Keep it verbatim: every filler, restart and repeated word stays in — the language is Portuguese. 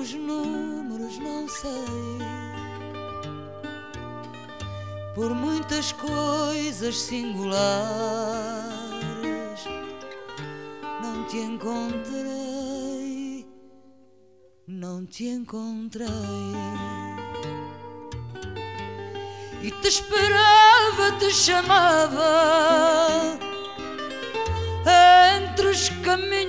Os números não sei, por muitas coisas singulares não te encontrei, não te encontrei. E te esperava, te chamava entre os caminhos